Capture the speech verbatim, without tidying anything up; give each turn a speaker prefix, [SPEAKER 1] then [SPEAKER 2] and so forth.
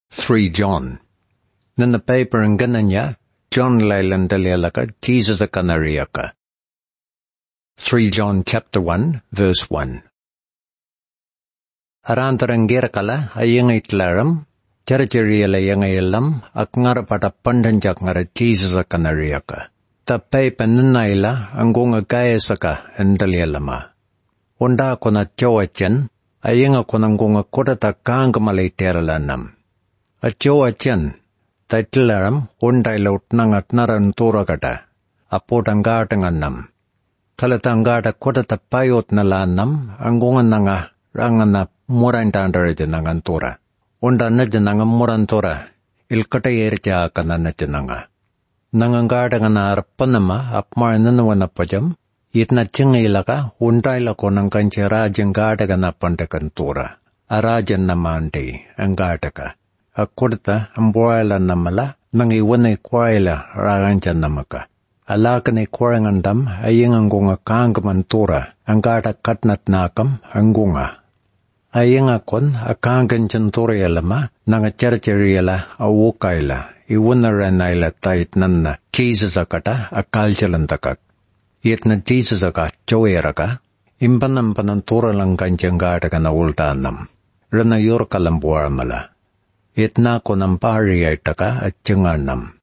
[SPEAKER 1] three John. Nana paper ang gananya, John lailandalialaka, Jesus akanariaka. three John chapter one, verse one. Arantarangirakala, ayang itlaram, charachariala yang ayalam, ak ngarapada pandanjak ngara Jesus akanariaka. Ta paper nanaila, anggunga kaya saka, andalialama. Onda ko na chowachan, ayang ako nanggunga kodata kaangkamalay teralanam. At chowachan, taitlaram, undai laut nangat naran turakata, apotanggatanganam. Kalatangata kodata payot na lanam, anggungan nanga, rangana murantandaraja nangantura. Unda naja nanga murantura, ilkatayerja akana naja nanga. Nangangatangana arpanama, apmarananawana pajam, itna chingilaka, undailako ng kanchi rajang gataga na pandakantura. Arajan namante, ang gataka. Akurta, ang buwala namala, nang iwanay kwaila, raranjan namaka. Alaka ni kwarangandam, ayang ang gunga kaangkamantura, ang gatak katnat nakam, ang gunga. Ayang akon, akanggan chantura yalama, nang acharchariala, awukaila, iwanaranayla tait nanna, Jesus akata, akalchalantakak. Yet na Jesus aka, choweraka, impanam panantura lang kanchang gataka na ultanam. Ranayor kalambuar mala. Yet na ko ng pari ay taka at tsanganam.